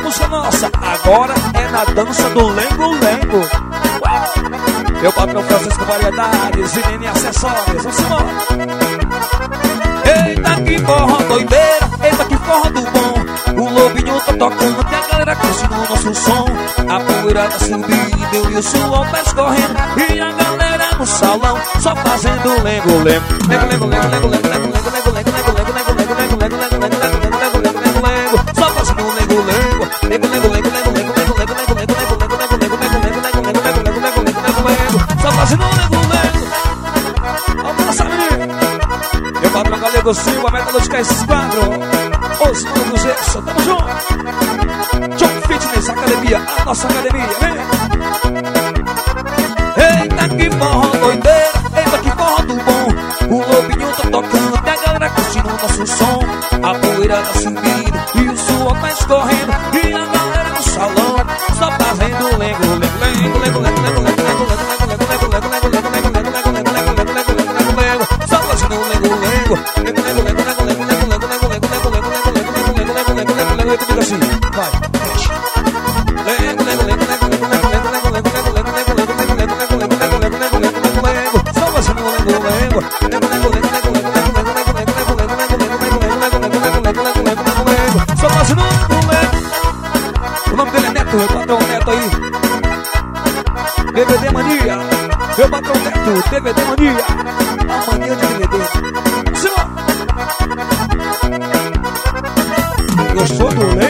música nossa. Agora é na dança do lengo-lengo. Meu patrão Francisco Variedades e Nene Acessórios. Vamos embora. Eita que forró doideira, eita que forró do bom. O lobinho tá tocando e a galera curtindo o nosso som. A poeira tá subindo e o suor tá escorrendo. E a galera no salão só fazendo lengo-lengo. Só fazendo lengo-lengo. Só fazendo lengo-lengo. Almoça, menino. Meu patrão Galego Silva, Metalúrgica Esquadro. Os manos Gerson, tamo junto. John Fitness Academia, a nossa academia, vem. Eita que forró doideira, eita que forró do bom. O lobinho tá tocando e a galera curtindo o nosso som. A poeira tá subindo e o suor tá escorrendo. E a galera no salão só fazendo lengo-lengo. Só fazendo lengo-lengo. Comigo assim, vai, mexe. Só fazendo lengo-lengo. Só fazendo lengo-lengo. O nome dele é Neto, meu patrão Neto aí. DVD Mania. Meu patrão Neto, DVD Mania. A mania de DVD. Gostou do lengo?